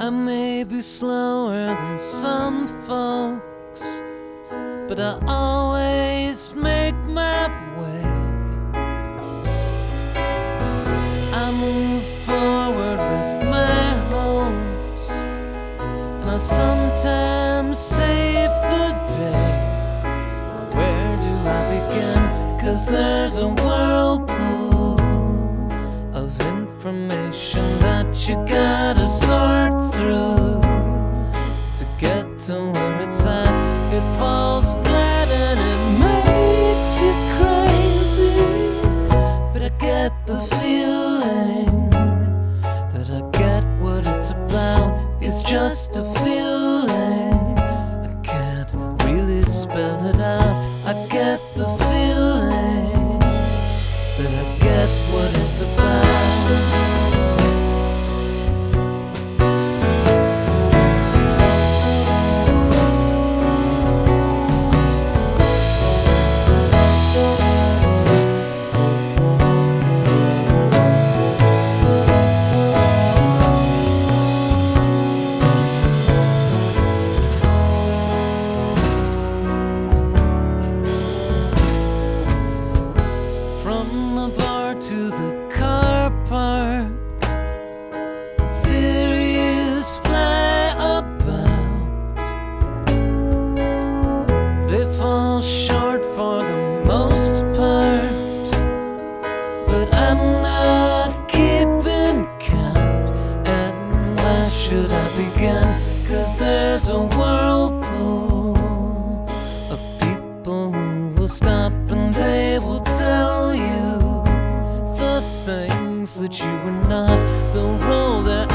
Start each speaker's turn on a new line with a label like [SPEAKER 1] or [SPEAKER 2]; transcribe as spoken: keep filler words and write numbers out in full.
[SPEAKER 1] I may be slower than some folks, but I always make my way. I move forward with my hopes, and I sometimes save the day. Where do I begin? 'Cause there's a whirlpool of information that you gotta sort through to get to where it's at. It falls flat and it makes you crazy, but I get the feeling that I get what it's about. It's just a feeling, I can't really spell it out. I get the feeling that I get what it's about. From the bar to the car park, theories fly about. They fall short for the most part, but I'm not keeping count. And why should I begin? 'Cause there's a whirlpool of people who will stop and they will tell you the things that you were not, the role that